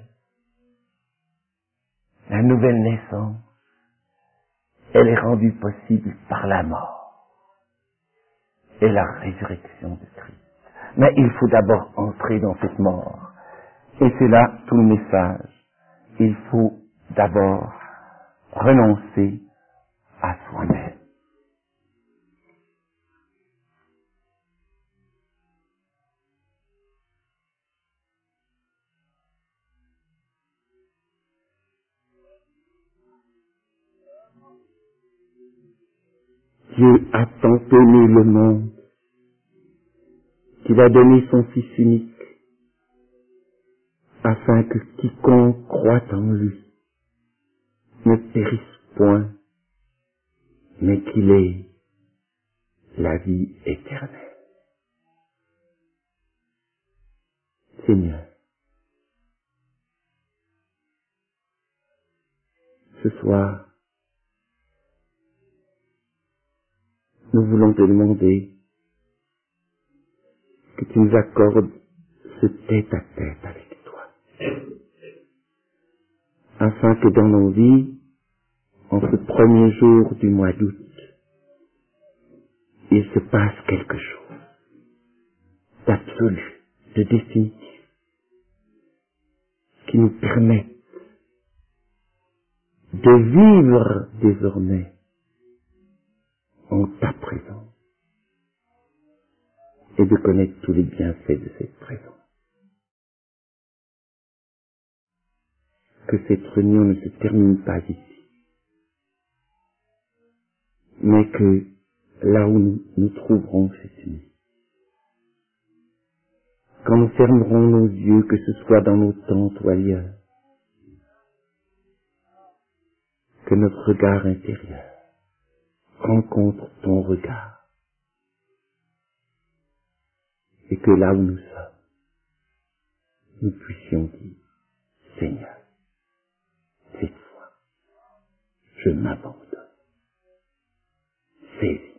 La nouvelle naissance, elle est rendue possible par la mort et la résurrection de Christ. Mais il faut d'abord entrer dans cette mort. Et c'est là tout le message. Il faut d'abord renoncer à soi-même. Dieu a tant aimé le monde qu'il a donné son Fils unique, afin que quiconque croit en lui ne périsse point, mais qu'il ait la vie éternelle. Seigneur, ce soir, nous voulons te demander que tu nous accordes ce tête-à-tête avec toi, afin que dans nos vies, en ce premier jour du mois d'août, il se passe quelque chose d'absolu, de définitif, qui nous permette de vivre désormais en ta présence et de connaître tous les bienfaits de cette présence. Que cette réunion ne se termine pas ici, mais que là où nous nous trouverons cette nuit, quand nous fermerons nos yeux, que ce soit dans nos tentes ou ailleurs, que notre regard intérieur rencontre ton regard, et que là où nous sommes, nous puissions dire, Seigneur, cette fois, je m'abandonne. Saisis.